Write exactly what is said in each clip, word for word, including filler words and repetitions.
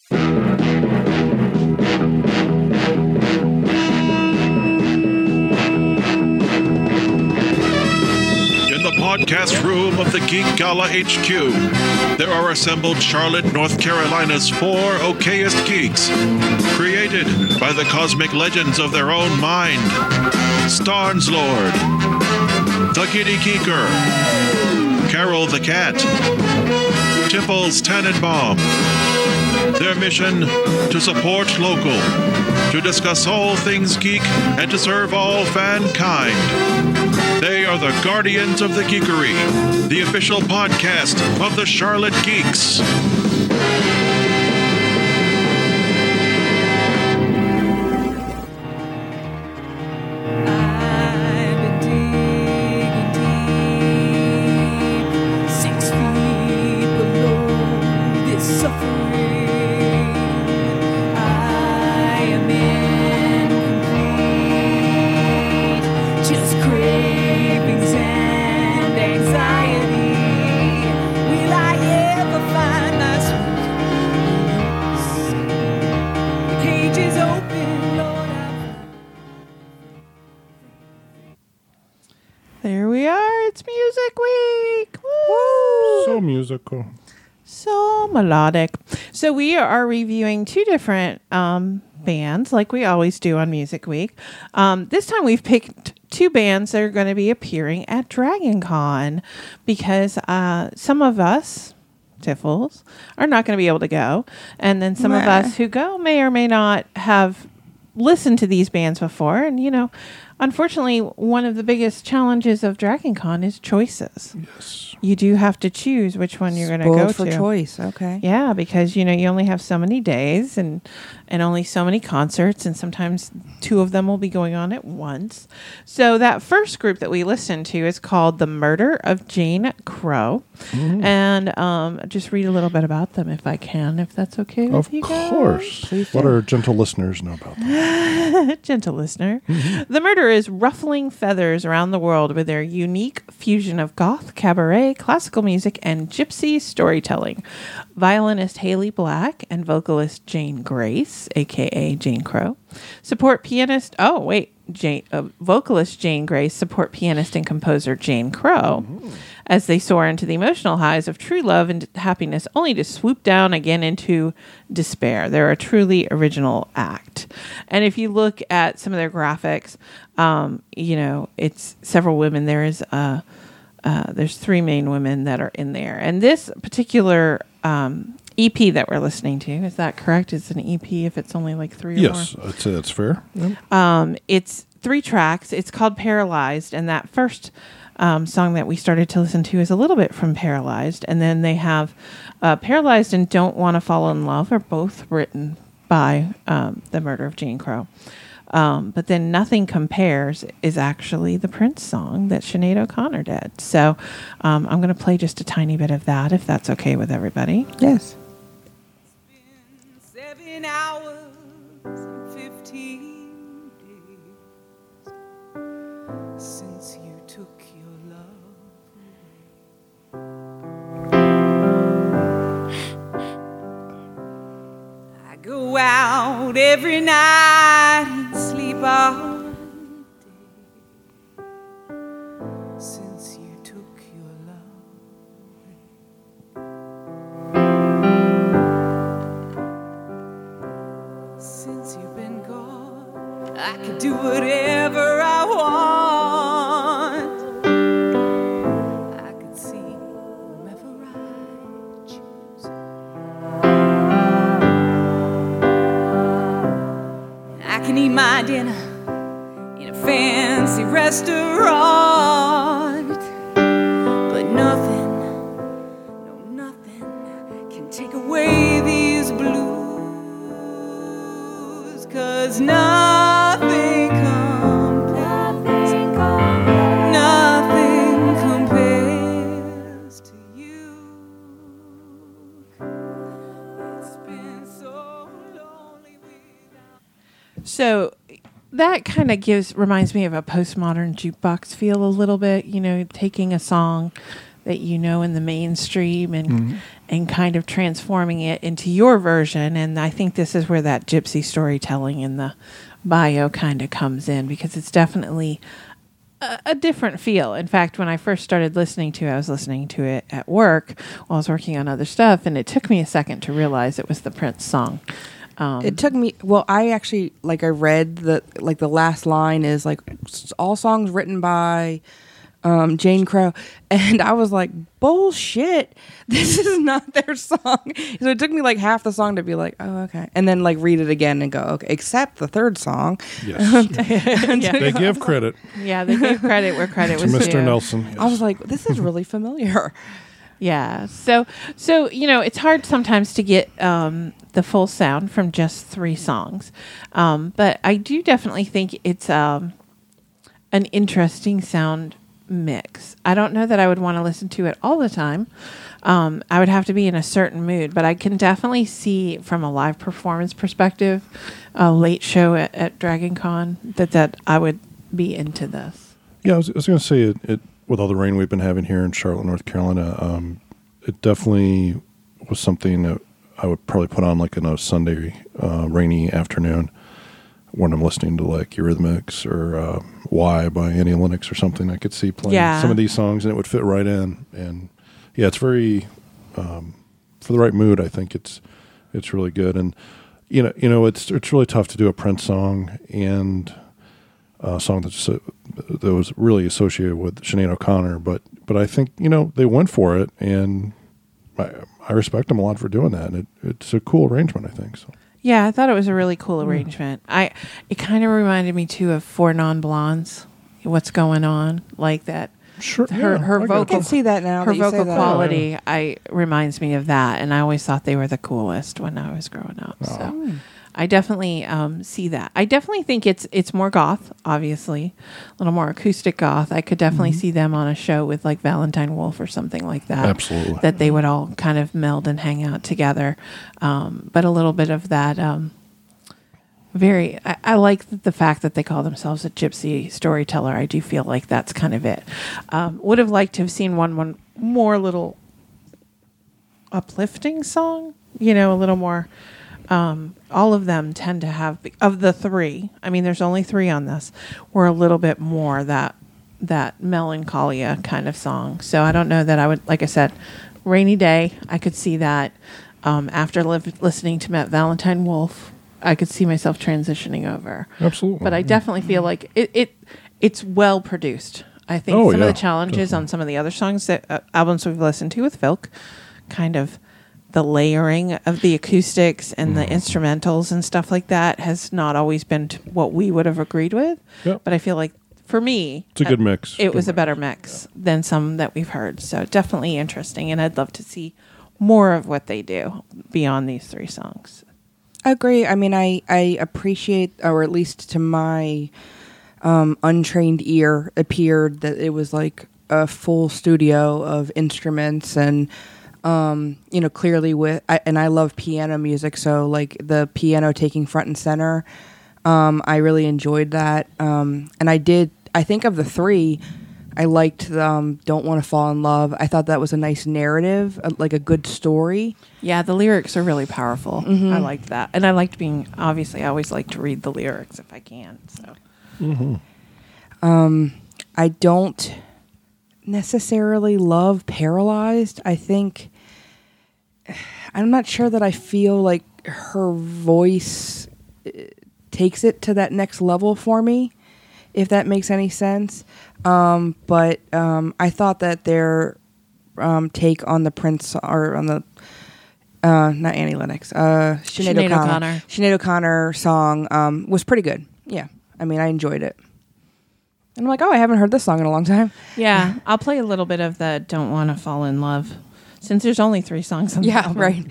Podcast room of the Geek Gala H Q, there are assembled Charlotte, North Carolina's four okayest geeks, created by the cosmic legends of their own mind. Starnes Lord, the Giddy Geeker, Carol the Cat, Tiffles Tannenbaum. Their mission, to support local, to discuss all things geek, and to serve all fankind. They are the Guardians of the Geekery, the official podcast of the Charlotte Geeks. Musical. So melodic. So we are reviewing two different um, bands like we always do on Music Week. Um, this time we've picked two bands that are going to be appearing at Dragon Con because uh, some of us, Tiffles, are not going to be able to go. And then some Meh. of us who go may or may not have listened to these bands before. And, you know, unfortunately, one of the biggest challenges of Dragon Con is choices. Yes. You do have to choose which one you're going to go for to. choice, okay. Yeah, because, you know, you only have so many days and, and only so many concerts, and sometimes two of them will be going on at once. So that first group that we listened to is called The Murder of Jane Crow. Mm-hmm. And um, just read a little bit about them if I can, if that's okay with of you guys. Of course. Please what do our gentle listeners know about them? Gentle listener. Mm-hmm. The Murder is ruffling feathers around the world with their unique fusion of goth, cabaret, classical music, and gypsy storytelling. Violinist Haley Black and vocalist Jane Grace, a k a. Jane Crow, support pianist... Oh, wait. Jane, uh, vocalist Jane Grace support pianist and composer Jane Crow mm-hmm. as they soar into the emotional highs of true love and happiness, only to swoop down again into despair. They're a truly original act. And if you look at some of their graphics, um, you know, it's several women. There is uh, uh, there's three main women that are in there. And this particular um, E P that we're listening to, is that correct? It's an E P if it's only like three yes, or more? Yes, I'd say that's fair. Yep. Um, it's three tracks. It's called Paralyzed, and that first um, song that we started to listen to is a little bit from Paralyzed, and then they have uh, Paralyzed and Don't Want to Fall in Love are both written by um, The Murder of Jane Crow. Um, but then Nothing Compares is actually the Prince song that Sinead O'Connor did. So um, I'm going to play just a tiny bit of that, if that's okay with everybody. Yes. Seven hours and fifteen days since you took your love. I go out every night and sleep all day since you took your love. Since you've been gone, I could do whatever I want. I could see whomever I choose. I can eat my dinner in a fancy restaurant, but nothing, no nothing can take away these blues, 'cause nothing compares, nothing compares to you. It's been so lonely without. So that kind of gives reminds me of a postmodern jukebox feel a little bit, you know, taking a song that you know in the mainstream and mm-hmm. and kind of transforming it into your version. And I think this is where that gypsy storytelling in the bio kind of comes in, because it's definitely a, a different feel. In fact, when I first started listening to it, I was listening to it at work while I was working on other stuff, and it took me a second to realize it was the Prince song. Um, It took me, well, I actually, like, I read the, like, the last line is, like, s- all songs written by um, Jane Crow. And I was like, bullshit. This is not their song. So it took me, like, half the song to be like, oh, okay. And then, like, read it again and go, okay, except the third song. Yes. yeah. They give credit yeah, they gave credit where credit to was Mister due. Nelson. Yes. I was like, this is really familiar. Yeah. So, so you know, it's hard sometimes to get um, the full sound from just three songs, um, but I do definitely think it's um, an interesting sound mix. I don't know that I would want to listen to it all the time. Um, I would have to be in a certain mood, but I can definitely see from a live performance perspective, a late show at, at Dragon Con, that that I would be into this. Yeah, I was, I was going to say it, it. With all the rain we've been having here in Charlotte, North Carolina, um, it definitely was something that I would probably put on like on a Sunday uh, rainy afternoon when I'm listening to like Eurythmics or uh, Why by Annie Lennox or something. I could see playing Yeah. some of these songs and it would fit right in. And yeah, it's very um, for the right mood. I think it's it's really good. And you know, you know, it's it's really tough to do a Prince song and a song that's uh, that was really associated with Sinead O'Connor, but but I think you know they went for it, and I, I respect them a lot for doing that. And it, it's a cool arrangement, I think. So Yeah, I thought it was a really cool arrangement. I it kind of reminded me too of Four Non Blondes. What's going on like that? sure, Her yeah, her I got I vocal can see that now. her that you say vocal that. quality I reminds me of that, and I always thought they were the coolest when I was growing up. Oh. So I definitely um, see that. I definitely think it's it's more goth, obviously, a little more acoustic goth. I could definitely Mm-hmm. see them on a show with like Valentine Wolf or something like that. Absolutely. That they would all kind of meld and hang out together, um, but a little bit of that. Um, very, I, I like the fact that they call themselves a gypsy storyteller. I do feel like that's kind of it. Um, would have liked to have seen one one more little uplifting song. You know, a little more. Um, all of them tend to have of the three. I mean, there's only three on this. Were a little bit more that that melancholia kind of song. So I don't know that I would, like I said, Rainy Day. I could see that. Um, after li- listening to Matt Valentine Wolf, I could see myself transitioning over. Absolutely. But I definitely feel like it. it it's well produced. I think Oh, some yeah, of the challenges definitely. on some of the other songs that uh, albums we've listened to with Filk, kind of. The layering of the acoustics and the instrumentals and stuff like that has not always been t- what we would have agreed with. Yep. But I feel like for me, It's a good uh, mix. It Good was a mix. better mix than some that we've heard. So definitely interesting. And I'd love to see more of what they do beyond these three songs. I agree. I mean, I, I appreciate, or at least to my um, untrained ear, appeared that it was like a full studio of instruments and, um, you know, clearly with, I, and I love piano music, so like the piano taking front and center, um, I really enjoyed that. Um, and I did, I think of the three, I liked um, Don't Want to Fall in Love. I thought that was a nice narrative, uh, like a good story. Yeah, the lyrics are really powerful. Mm-hmm. I liked that. And I liked being, obviously, I always like to read the lyrics if I can. So I don't necessarily love Paralyzed. I think I'm not sure that I feel like her voice uh, takes it to that next level for me, if that makes any sense. Um, but um, I thought that their um, take on the Prince, or on the uh, not Annie Lennox, uh, Sinead, Sinead O'Connor, O'Connor. Sinead O'Connor song um, was pretty good. Yeah, I mean, I enjoyed it. And I'm like, oh, I haven't heard this song in a long time. yeah, I'll play a little bit of the Don't Want to Fall in Love since there's only three songs on the Yeah, album. right.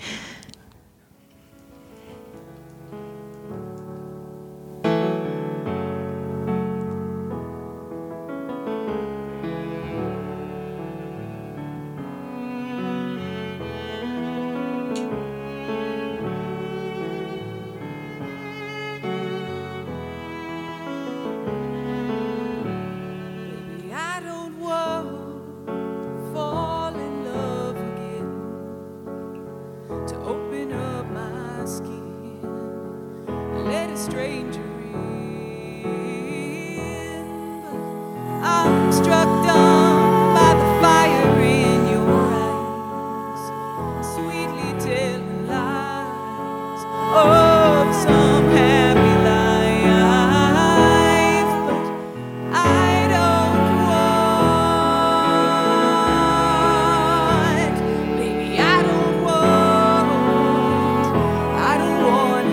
Baby, I don't want to fall in love again. a stranger in. But I'm struck dumb by the fire in your eyes, sweetly telling lies of some happy life. But I don't want, baby, I don't want, I don't want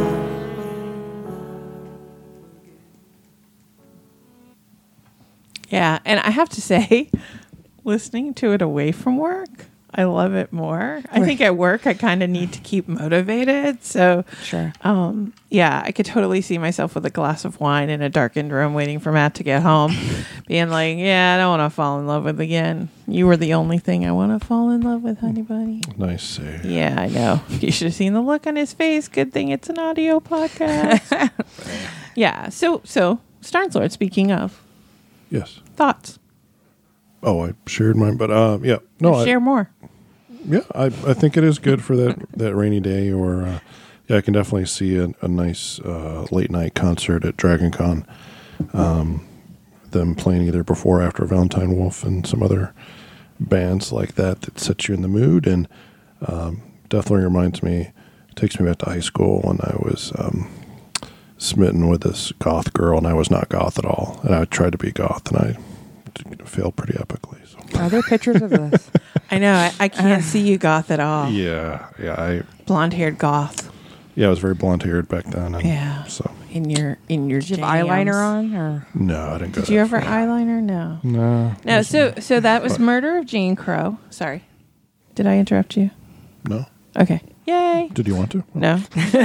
Yeah, and I have to say, listening to it away from work, I love it more. I think at work I kind of need to keep motivated. So, Sure. um, yeah, I could totally see myself with a glass of wine in a darkened room waiting for Matt to get home, being like, yeah, I don't want to fall in love with again. You were the only thing I want to fall in love with, honey bunny. Nice save. Yeah, I know. You should have seen the look on his face. Good thing it's an audio podcast. Yeah, so, so Starnes Lord, speaking of, Yes. thoughts. Oh, I shared mine, but uh, yeah, no, I, Share more. yeah, I I think it is good for that that rainy day. Or uh, yeah, I can definitely see a, a nice uh, late night concert at Dragon Con. Um, them playing either before or after Valentine Wolf and some other bands like that that set you in the mood, and um, definitely reminds me, takes me back to high school when I was um, smitten with this goth girl, and I was not goth at all, and I tried to be goth, and I failed pretty epically. So. Are there pictures of this? I know. I, I can't see you goth at all. Yeah, yeah, I Blonde haired goth yeah, I was very blonde haired back then. And Yeah. So in your in your Did you have eyeliner jams. on? Or no, I didn't go. Did you that ever far. eyeliner? No. No. No. So so that was Murder of Jane Crow. Sorry. Did I interrupt you? No. Okay. Yay. Did you want to? No.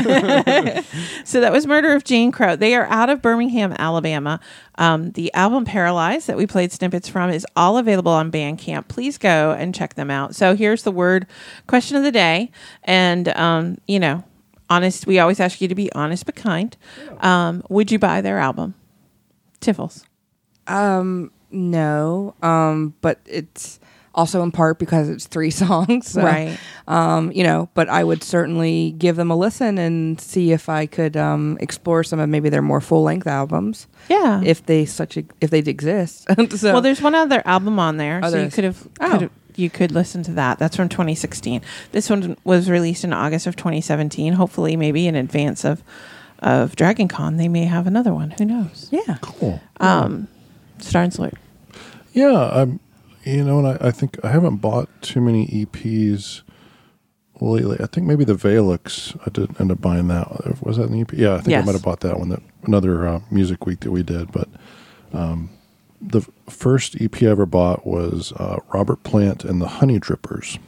So that was Murder of Jane Crow. They are out of Birmingham, Alabama. Um, the album Paralyzed that we played snippets from is all available on Bandcamp. Please go and check them out. So here's the word question of the day. And, um, you know, honest, we always ask you to be honest but kind. Um, would you buy their album? Tiffles. um, no. Um, but it's also in part because it's three songs. So, Right. Um, you know, but I would certainly give them a listen and see if I could um, explore some of maybe their more full length albums, Yeah. if they such a, if they exist. So Well, there's one other album on there, Oh, so you there is. could have Oh. you could listen to that. That's from twenty sixteen. This one was released in August of twenty seventeen. Hopefully, maybe in advance of of Dragon Con, they may have another one. Who knows? yeah, Cool. Um, Starnes Lord. Yeah, I'm. You know, and I, I think I haven't bought too many E Ps lately. I think maybe the Valix. I did end up buying that. Was that an E P? Yeah, I think Yes. I might have bought that one. That another uh, music week that we did. But um, the f- first E P I ever bought was uh, Robert Plant and the Honey Drippers.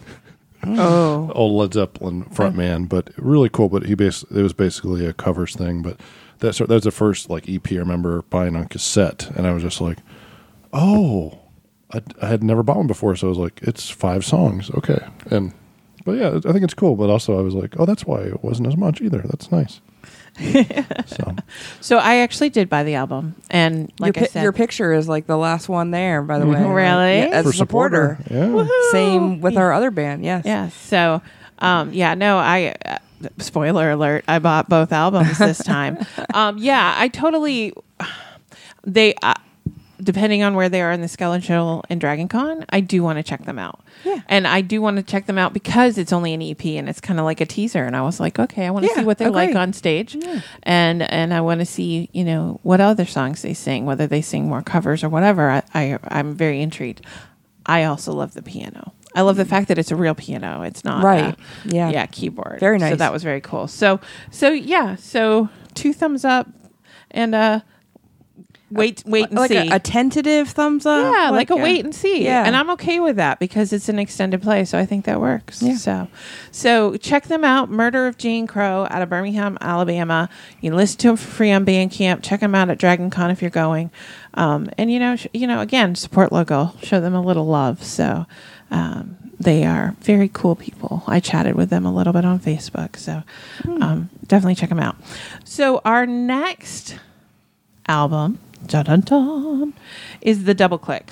Oh, Old Led Zeppelin frontman, but really cool. But he basically it was basically a covers thing. But that's that was the first like E P I remember buying on cassette, and I was just like, oh. I, I had never bought one before, so I was like, it's five songs, okay. And but yeah, I think it's cool. But also, I was like, oh, that's why it wasn't as much either. That's nice. So so I actually did buy the album, and like your, I pi- said, your picture is like the last one there. By the way, Mhm. Really? Yeah, as for a supporter. yeah. Woohoo! Same with our other band. Yes. Yeah. So, um, yeah, no, I, uh, spoiler alert, I bought both albums this time. um, yeah, I totally, they, uh, depending on where they are in the Skeletal and Dragon Con, I do want to check them out. Yeah. And I do want to check them out because it's only an E P and it's kind of like a teaser. And I was like, okay, I want to Yeah, see what they're like agreed. on stage. And, and I want to see, you know, what other songs they sing, whether they sing more covers or whatever. I, I, I'm very intrigued. I also love the piano. I love the fact that it's a real piano. It's not Right. a- Yeah. yeah, keyboard. Very So nice. that was very cool. So so yeah, so two thumbs up and uh wait wait and like see. a, a tentative thumbs up. yeah, like, a uh, wait and see. yeah. And I'm okay with that because it's an extended play, so I think that works. Yeah. So so check them out. Murder of Jane Crow out of Birmingham, Alabama. You can listen to them for free on Bandcamp. Check them out at Dragon Con if you're going. Um, and you know, sh- you know, again, support local, show them a little love. So um, they are very cool people. I chatted with them a little bit on Facebook, so um, definitely check them out. So our next album, dun dun dun, is the Double Clicks.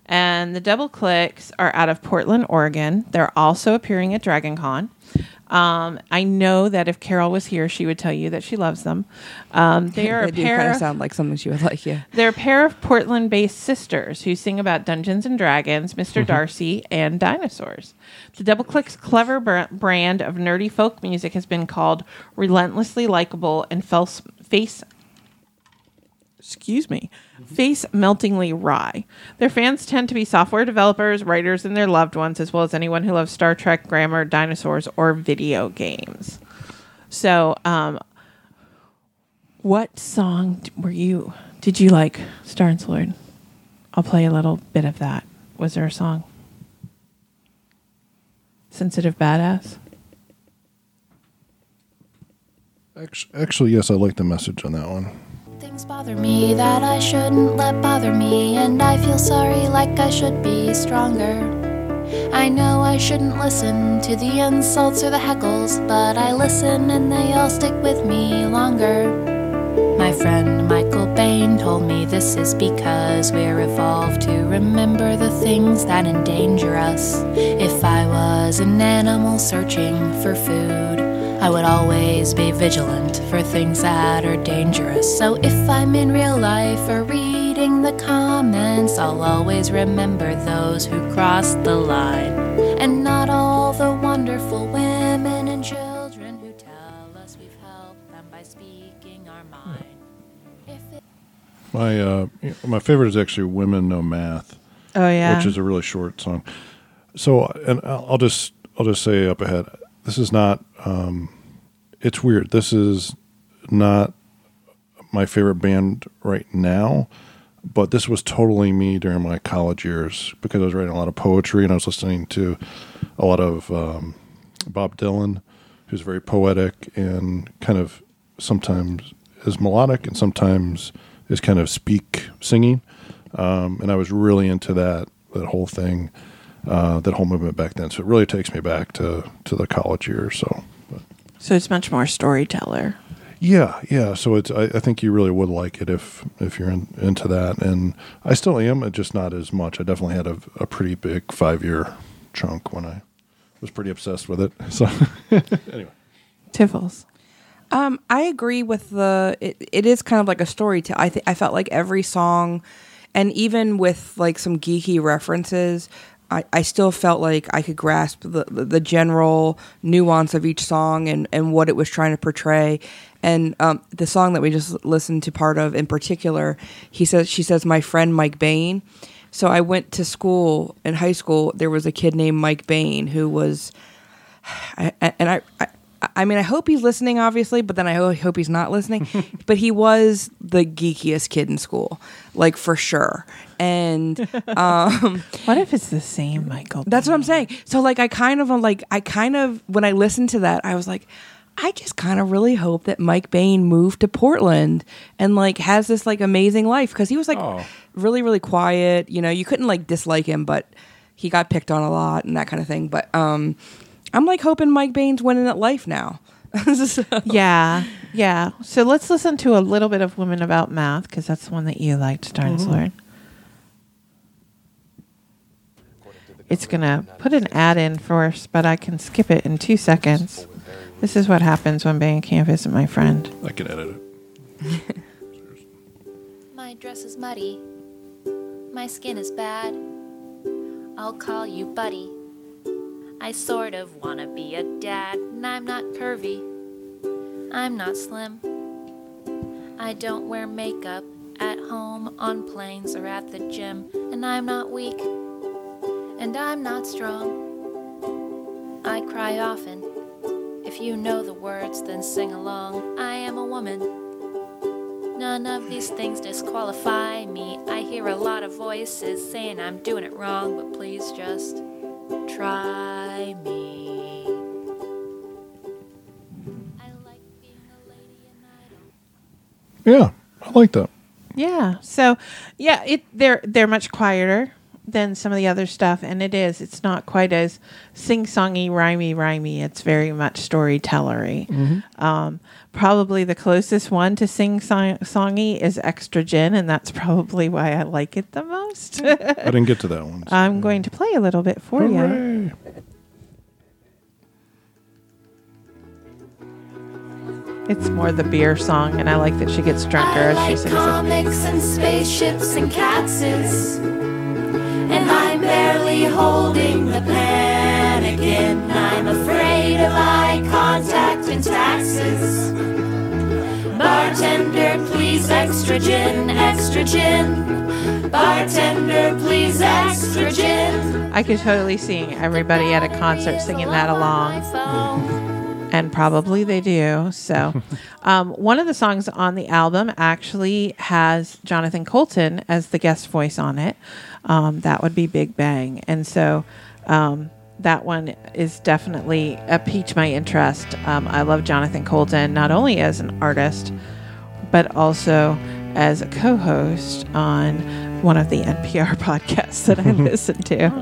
And the Double Clicks are out of Portland, Oregon. They're also appearing at Dragon Con. Um, I know that if Carol was here, she would tell you that she loves them. Um, they are They a do pair kind of of, sound like something she would like, yeah. they're a pair of Portland-based sisters who sing about Dungeons and Dragons, Mister Darcy, and dinosaurs. The Double Click's clever br- brand of nerdy folk music has been called relentlessly likable and face face excuse me, face-meltingly wry. Their fans tend to be software developers, writers, and their loved ones, as well as anyone who loves Star Trek, grammar, dinosaurs, or video games. So, um, what song d- were you, did you like, Star and Sword? I'll play a little bit of that. Was there a song? Sensitive Badass? Actually, actually, yes, I like the message on that one. Things bother me that I shouldn't let bother me, and I feel sorry like I should be stronger. I know I shouldn't listen to the insults or the heckles, but I listen and they all stick with me longer. My friend Michael Bain told me this is because we're evolved to remember the things that endanger us. If I was an animal searching for food, I would always be vigilant for things that are dangerous. So if I'm in real life or reading the comments, I'll always remember those who crossed the line, and not all the wonderful women and children who tell us we've helped them by speaking our mind. If it- My uh, my favorite is actually "Women Know Math," Oh, yeah. which is a really short song. So, and I'll just I'll just say up ahead, this is not. Um, it's weird. This is not my favorite band right now, but this was totally me during my college years because I was writing a lot of poetry and I was listening to a lot of um, Bob Dylan, who's very poetic and kind of sometimes is melodic and sometimes is kind of speak singing. Um, and I was really into that that whole thing, uh, that whole movement back then. So it really takes me back to, to the college years. So, but. So it's much more storyteller. Yeah, yeah. So it's I, I think you really would like it if if you're in, into that, and I still am, just not as much. I definitely had a, a pretty big five year chunk when I was pretty obsessed with it. So anyway, Tiffles. Um, I agree with the. It, it is kind of like a story. To I th- I felt like every song, and even with like some geeky references, I, I still felt like I could grasp the the general nuance of each song and, and what it was trying to portray. And um, the song that we just listened to part of in particular, he says she says my friend Mike Bain. So I went to school in high school. There was a kid named Mike Bain who was, I, and I. I I mean, I hope he's listening, obviously, but then I hope he's not listening. But he was the geekiest kid in school, like for sure. And um, What if it's the same Michael? that's what I'm saying. So, like, I kind of, am like, I kind of, when I listened to that, I was like, I just kind of really hope that Mike Bain moved to Portland and like has this like amazing life, because he was like Oh. really, really quiet. You know, you couldn't like dislike him, but he got picked on a lot and that kind of thing. But um, I'm like hoping Mike Bain's winning at life now. So- Yeah, yeah. So let's listen to a little bit of Women About Math, because that's the one that you liked, Starnes Lord. It's going to put an ad in first, but I can skip it in two seconds. This is what happens when Bandcamp isn't my friend. I can edit it. My dress is muddy. My skin is bad. I'll call you buddy. I sort of wanna be a dad, and I'm not curvy. I'm not slim. I don't wear makeup at home, on planes, or at the gym. And I'm not weak. And I'm not strong. I cry often. If you know the words, then sing along. I am a woman. None of these things disqualify me. I hear a lot of voices saying I'm doing it wrong, but please just try me. I like being a lady and I don't. Yeah, I like that. Yeah. So, yeah, it they're they're much quieter than some of the other stuff, and it is. It's not quite as sing-songy, rhymey, rhymey. It's very much storytellery. Mm-hmm. Um, probably the closest one to sing-songy is Extra Gin, and that's probably why I like it the most. I didn't get to that one. So. I'm going to play a little bit for you. Hooray. It's more the beer song, and I like that she gets drunker I as she like sings it. comics and spaceships and catses, and I'm barely holding the pen again. I'm afraid of eye contact and taxes. Bartender, please extra gin, extra gin. Bartender, please extra gin. I could totally see everybody at a concert singing that along. And probably they do. So um, one of the songs on the album actually has Jonathan Coulton as the guest voice on it. Um, that would be Big Bang. And so um, that one is definitely a piqued my interest. Um, I love Jonathan Coulton, not only as an artist, but also as a co-host on one of the N P R podcasts that I listen to.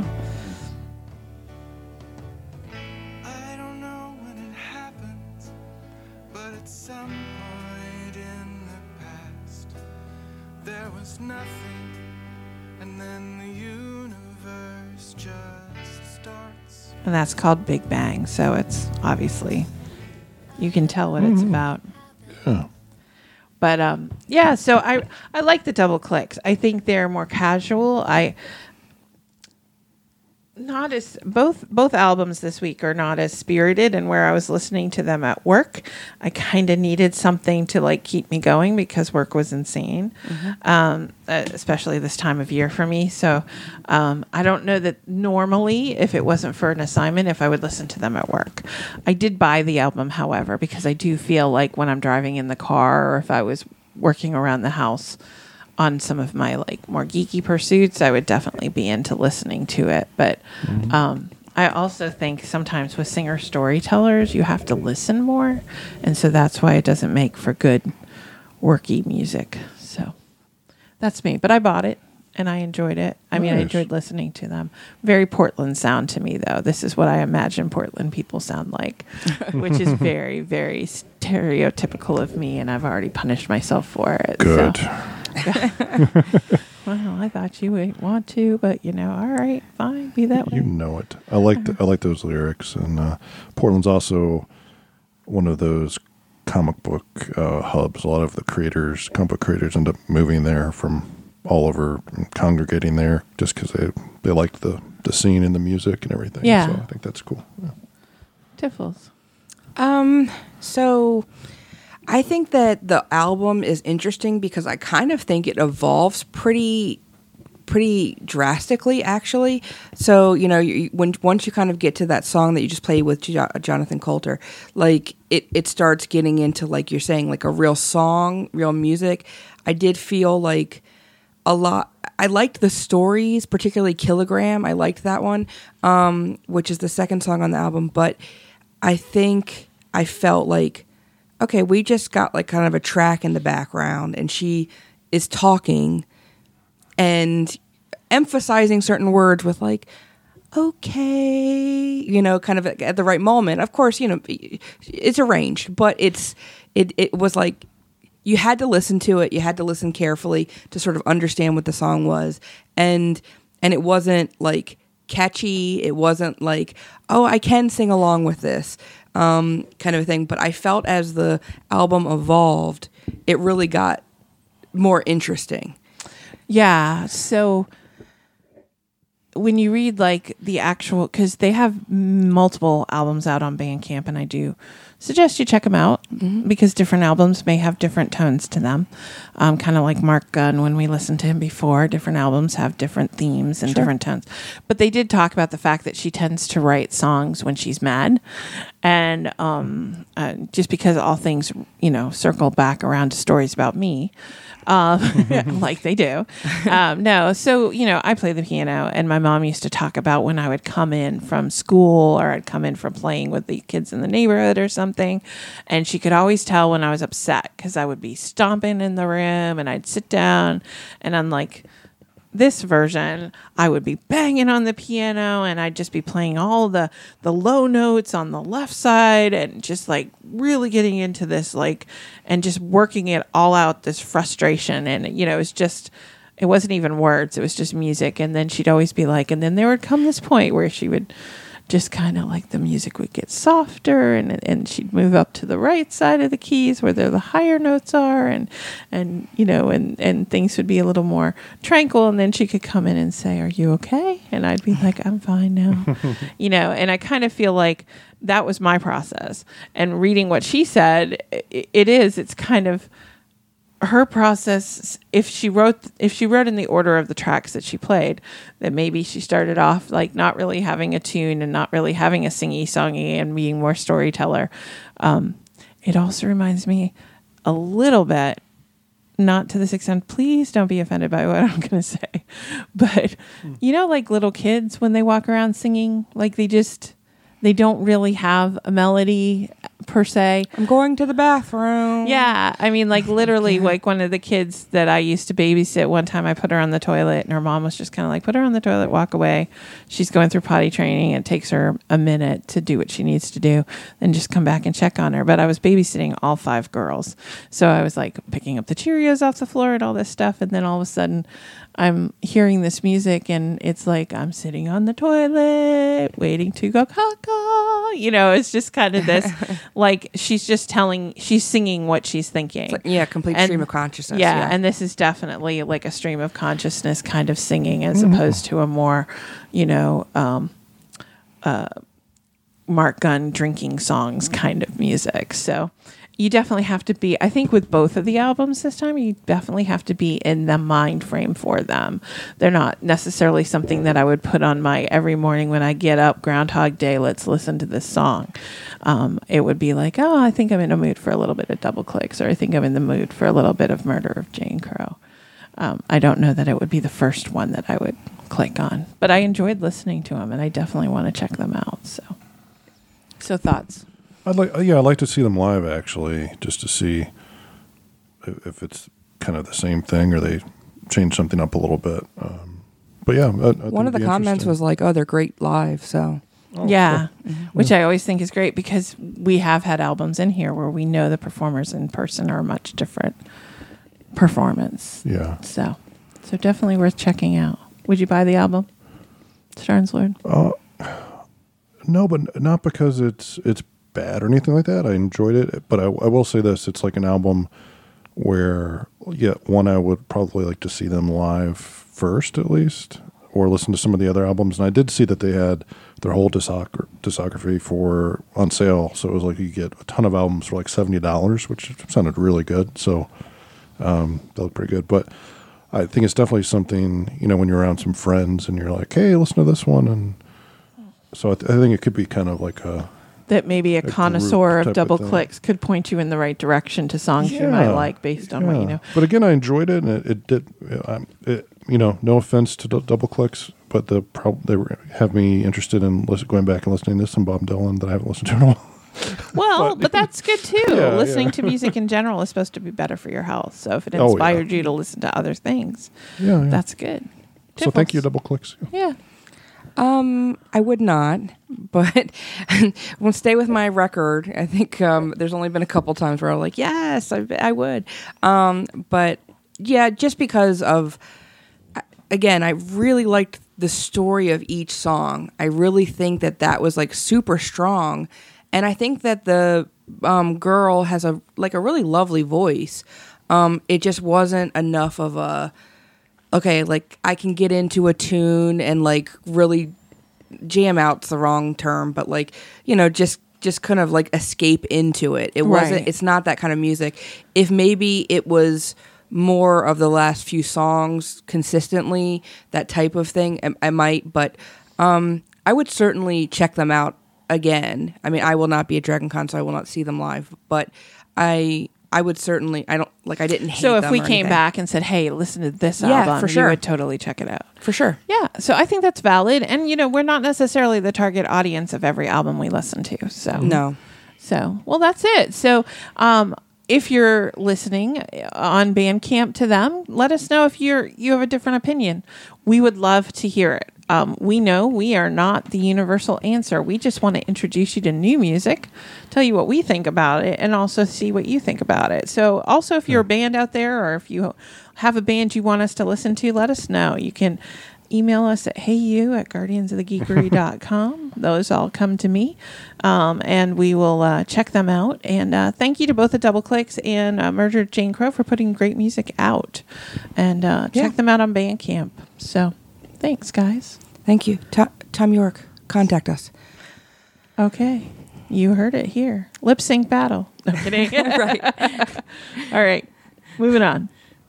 And that's called Big Bang. So it's obviously, you can tell what it's about. Yeah. But um, yeah, so I I like the double clicks. I think they're more casual. I not as both both albums this week are not as spirited, and where I was listening to them at work, I kind of needed something to like keep me going because work was insane, mm-hmm. um, especially this time of year for me. So um, I don't know that normally, if it wasn't for an assignment, if I would listen to them at work. I did buy the album, however, because I do feel like when I'm driving in the car or if I was working around the house on some of my like more geeky pursuits, I would definitely be into listening to it. But mm-hmm. um, I also think sometimes with singer storytellers, you have to listen more. And so that's why it doesn't make for good worky music. So that's me. But I bought it and I enjoyed it. I mean, nice. I enjoyed listening to them. Very Portland sound to me, though. This is what I imagine Portland people sound like, which is very, very stereotypical of me. And I've already punished myself for it. Good. So. Well, I thought you would want to, but you know, all right, fine, be that way. You know it. I like the, I like those lyrics, and uh, Portland's also one of those comic book uh, hubs. A lot of the creators, comic book creators, end up moving there from all over, and congregating there just because they they liked the the scene and the music and everything. Yeah, so I think that's cool. Yeah. Tiffles. Um. So. I think that the album is interesting because I kind of think it evolves pretty, pretty drastically, actually. So you know, you, when once you kind of get to that song that you just played with jo- Jonathan Coulter, like it, it starts getting into like you're saying, like a real song, real music. I did feel like a lot. I liked the stories, particularly Kilogram. I liked that one, um, which is the second song on the album. But I think I felt like. Okay, we just got like kind of a track in the background and she is talking and emphasizing certain words with like, okay, you know, kind of at the right moment. Of course, you know, it's arranged, but it's, it, it was like, you had to listen to it. You had to listen carefully to sort of understand what the song was. And, and it wasn't like catchy. It wasn't like, oh, I can sing along with this. Um, kind of a thing, but I felt as the album evolved, it really got more interesting. Yeah. So when you read like the actual, because they have multiple albums out on Bandcamp, and I do suggest you check them out mm-hmm. because different albums may have different tones to them. Um, kind of like Mark Gunn, when we listened to him before, different albums have different themes and sure. different tones. But they did talk about the fact that she tends to write songs when she's mad. And um, uh, just because all things, you know, circle back around to stories about me, um, like they do. Um, no, so, you know, I play the piano, and my mom used to talk about when I would come in from school or I'd come in from playing with the kids in the neighborhood or something. And she could always tell when I was upset because I would be stomping in the room and I'd sit down and I'm like, this version, I would be banging on the piano and I'd just be playing all the, the low notes on the left side and just like really getting into this, like, and just working it all out, this frustration. And, you know, it's just, it wasn't even words. It was just music. And then she'd always be like, and then there would come this point where she would just kind of like the music would get softer and and she'd move up to the right side of the keys where the higher notes are and and you know and and things would be a little more tranquil, and then she could come in and say, "Are you okay?" And I'd be like, "I'm fine now." You know, and I kind of feel like that was my process. And reading what she said, it, it is it's kind of her process. If she wrote if she wrote in the order of the tracks that she played, that maybe she started off like not really having a tune and not really having a singy songy and being more storyteller. Um, it also reminds me a little bit, not to this extent, please don't be offended by what I'm going to say, but mm. you know, like little kids when they walk around singing, like they just they don't really have a melody per se. I'm going to the bathroom. Yeah. I mean, like literally like one of the kids that I used to babysit, one time I put her on the toilet and her mom was just kind of like, put her on the toilet, walk away. She's going through potty training. It takes her a minute to do what she needs to do, then just come back and check on her. But I was babysitting all five girls. So I was like picking up the Cheerios off the floor and all this stuff. And then all of a sudden I'm hearing this music and it's like, I'm sitting on the toilet waiting to go caca. You know, it's just kind of this, like she's just telling, she's singing what she's thinking. Like, yeah, complete and, stream of consciousness. Yeah, yeah, and this is definitely like a stream of consciousness kind of singing as mm-hmm. opposed to a more, you know, um, uh, Mark Gunn drinking songs kind of music. So you definitely have to be, I think with both of the albums this time, you definitely have to be in the mind frame for them. They're not necessarily something that I would put on my every morning when I get up, Groundhog Day, let's listen to this song. Um, it would be like, oh, I think I'm in a mood for a little bit of Double Clicks, or I think I'm in the mood for a little bit of Murder of Jane Crow. Um, I don't know that it would be the first one that I would click on, but I enjoyed listening to them and I definitely want to check them out. So, so thoughts? I'd like, yeah, I'd like to see them live actually, just to see if, if it's kind of the same thing or they change something up a little bit. Um, but yeah, I, I one of the comments was like, "Oh, they're great live." So oh, yeah, cool. mm-hmm. which I always think is great because we have had albums in here where we know the performers in person are a much different performance. Yeah. So, so definitely worth checking out. Would you buy the album, Starnes Lord? Uh, no, but not because it's it's. bad or anything like that. I enjoyed it, but I, I will say this: it's like an album where, yeah, one I would probably like to see them live first, at least, or listen to some of the other albums. And I did see that they had their whole discog- discography for on sale, so it was like you get a ton of albums for like seventy dollars, which sounded really good. So um, that was pretty good. But I think it's definitely something, you know, when you're around some friends and you're like, hey, listen to this one, and so I, th- I think it could be kind of like a that maybe a, a connoisseur of Double of Clicks could point you in the right direction to songs yeah, you might like based on yeah. what you know. But again, I enjoyed it, and it, it did. Um, it, you know, no offense to d- Double Clicks, but the prob- they were, have me interested in listen, going back and listening to some Bob Dylan that I haven't listened to in a while. Well, but, but that's good too. Yeah, Listening yeah. to music in general is supposed to be better for your health. So if it Oh, inspired yeah. you to listen to other things, Yeah, yeah. that's good. So thank you, Double Clicks. Yeah. Um, I would not, but we'll stay with my record. I think um, there's only been a couple times where I'm like, yes, I, I would. Um, but yeah, just because of, again, I really liked the story of each song. I really think that that was like super strong, and I think that the um, girl has a like a really lovely voice. Um, it just wasn't enough of a. Okay, like I can get into a tune and like really jam out's the wrong term, but like, you know, just just kind of like escape into it. It wasn't Right. it's not that kind of music. If maybe it was more of the last few songs consistently, that type of thing, I, I might, but um, I would certainly check them out again. I mean, I will not be at Dragon Con, so I will not see them live, but I I would certainly, I don't, like, I didn't hate So if them we or came anything. back and said, hey, listen to this Yeah, album, for sure. you would totally check it out. For sure. Yeah. So I think that's valid. And, you know, we're not necessarily the target audience of every album we listen to. So, No. So, well, that's it. So, um, if you're listening on Bandcamp to them, let us know if you're you have a different opinion. We would love to hear it. Um, we know we are not the universal answer. We just want to introduce you to new music, tell you what we think about it, and also see what you think about it. So also, if you're a band out there, or if you have a band you want us to listen to, let us know. You can email us at heyu at guardians of the geekery dot com. Those all come to me, um, and we will uh, check them out. And uh, thank you to both the Double Clicks and uh, Murdered Jane Crow for putting great music out. And uh, check Yeah. them out on Bandcamp. So thanks, guys. Thank you. To- Tom York, contact us. Okay. You heard it here. Lip sync battle. No kidding. Right. All right. Moving on.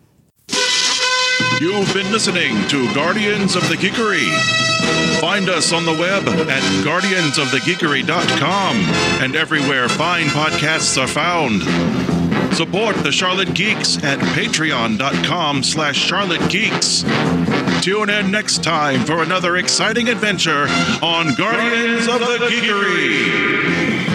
You've been listening to Guardians of the Geekery. Find us on the web at guardians of the geekery dot com and everywhere fine podcasts are found. Support the Charlotte Geeks at patreon.com slash Charlotte Geeks. Tune in next time for another exciting adventure on Guardians of the Geekery.